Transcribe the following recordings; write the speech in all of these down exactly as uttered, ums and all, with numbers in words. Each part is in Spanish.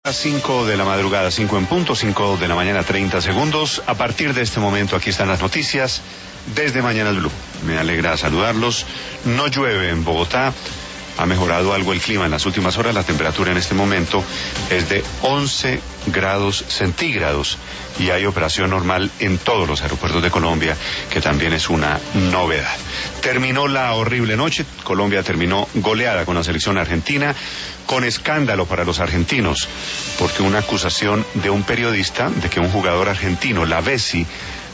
A cinco de la madrugada, cinco en punto, cinco de la mañana, treinta segundos. A partir de este momento, aquí están las noticias desde Mañanas Blue. Me alegra saludarlos. No llueve en Bogotá. Ha mejorado algo el clima en las últimas horas. La temperatura en este momento es de once grados centígrados y hay operación normal en todos los aeropuertos de Colombia, que también es una novedad. Terminó la horrible noche. Colombia terminó goleada con la selección argentina, con escándalo para los argentinos, porque una acusación de un periodista de que un jugador argentino, Lavezzi,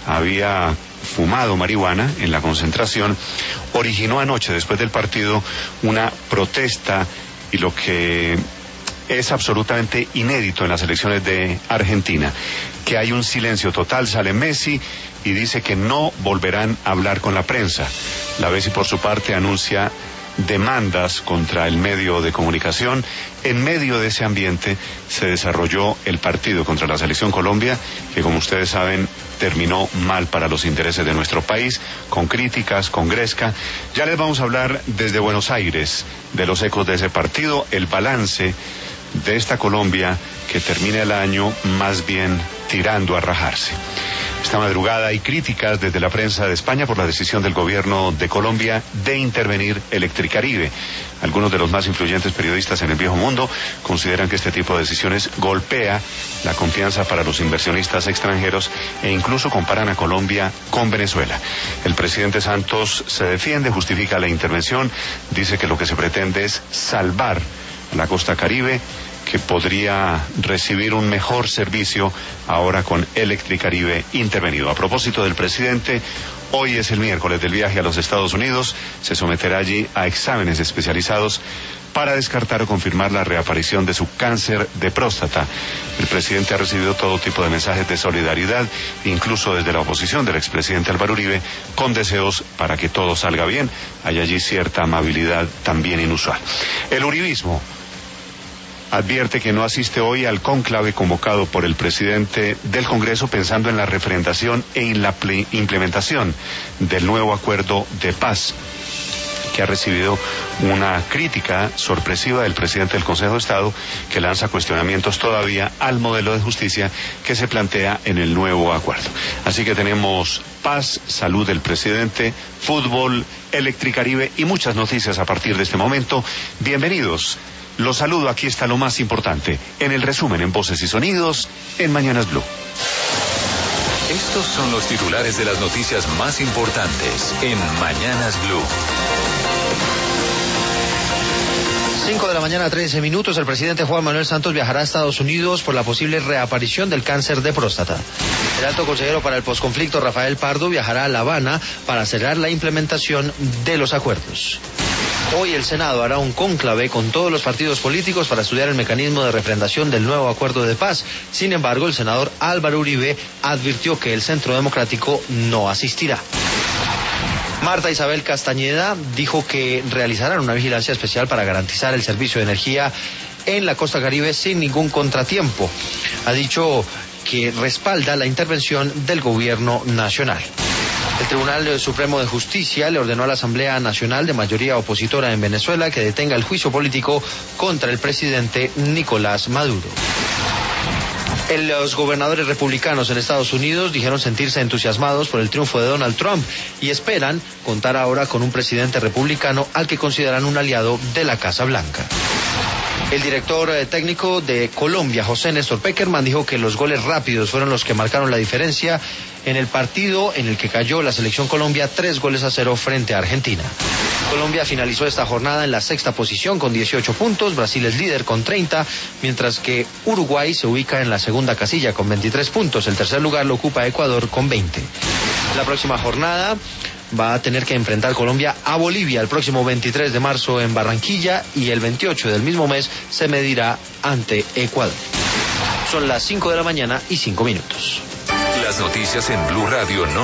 había fumado marihuana en la concentración, originó anoche, después del partido, una protesta, y lo que es absolutamente inédito en las elecciones de Argentina, que hay un silencio total. Sale Messi y dice que no volverán a hablar con la prensa. Lavezzi, por su parte, anuncia demandas contra el medio de comunicación. En medio de ese ambiente se desarrolló el partido contra la selección Colombia, que, como ustedes saben, terminó mal para los intereses de nuestro país, con críticas, con gresca. Ya les vamos a hablar desde Buenos Aires de los ecos de ese partido, el balance de esta Colombia que termina el año más bien tirando a rajarse. Esta madrugada hay críticas desde la prensa de España por la decisión del gobierno de Colombia de intervenir Electricaribe. Algunos de los más influyentes periodistas en el viejo mundo consideran que este tipo de decisiones golpea la confianza para los inversionistas extranjeros e incluso comparan a Colombia con Venezuela. El presidente Santos se defiende, justifica la intervención, dice que lo que se pretende es salvar a la costa caribe, que podría recibir un mejor servicio ahora con Electricaribe intervenido. A propósito del presidente, hoy es el miércoles del viaje a los Estados Unidos. Se someterá allí a exámenes especializados para descartar o confirmar la reaparición de su cáncer de próstata. El presidente ha recibido todo tipo de mensajes de solidaridad, incluso desde la oposición del expresidente Álvaro Uribe, con deseos para que todo salga bien. Hay allí cierta amabilidad también inusual. El uribismo advierte que no asiste hoy al cónclave convocado por el presidente del Congreso, pensando en la refrendación e en la implementación del nuevo acuerdo de paz, que ha recibido una crítica sorpresiva del presidente del Consejo de Estado, que lanza cuestionamientos todavía al modelo de justicia que se plantea en el nuevo acuerdo. Así que tenemos paz, salud del presidente, fútbol, Electricaribe y muchas noticias a partir de este momento. Bienvenidos. Los saludo, aquí está lo más importante, en el resumen en Voces y Sonidos, en Mañanas Blue. Estos son los titulares de las noticias más importantes en Mañanas Blue. cinco de la mañana, trece minutos. El presidente Juan Manuel Santos viajará a Estados Unidos por la posible reaparición del cáncer de próstata. El alto consejero para el posconflicto, Rafael Pardo, viajará a La Habana para acelerar la implementación de los acuerdos. Hoy el Senado hará un cónclave con todos los partidos políticos para estudiar el mecanismo de refrendación del nuevo acuerdo de paz. Sin embargo, el senador Álvaro Uribe advirtió que el Centro Democrático no asistirá. Marta Isabel Castañeda dijo que realizarán una vigilancia especial para garantizar el servicio de energía en la costa caribe sin ningún contratiempo. Ha dicho que respalda la intervención del gobierno nacional. El Tribunal Supremo de Justicia le ordenó a la Asamblea Nacional, de mayoría opositora en Venezuela, que detenga el juicio político contra el presidente Nicolás Maduro. Los gobernadores republicanos en Estados Unidos dijeron sentirse entusiasmados por el triunfo de Donald Trump y esperan contar ahora con un presidente republicano al que consideran un aliado de la Casa Blanca. El director técnico de Colombia, José Néstor Pekerman, dijo que los goles rápidos fueron los que marcaron la diferencia en el partido en el que cayó la selección Colombia tres goles a cero frente a Argentina. Colombia finalizó esta jornada en la sexta posición con dieciocho puntos, Brasil es líder con treinta, mientras que Uruguay se ubica en la segunda casilla con veintitrés puntos, el tercer lugar lo ocupa Ecuador con veinte. La próxima jornada va a tener que enfrentar Colombia a Bolivia el próximo veintitrés de marzo en Barranquilla y el veintiocho del mismo mes se medirá ante Ecuador. Son las cinco de la mañana y cinco minutos. Las noticias en Blue Radio no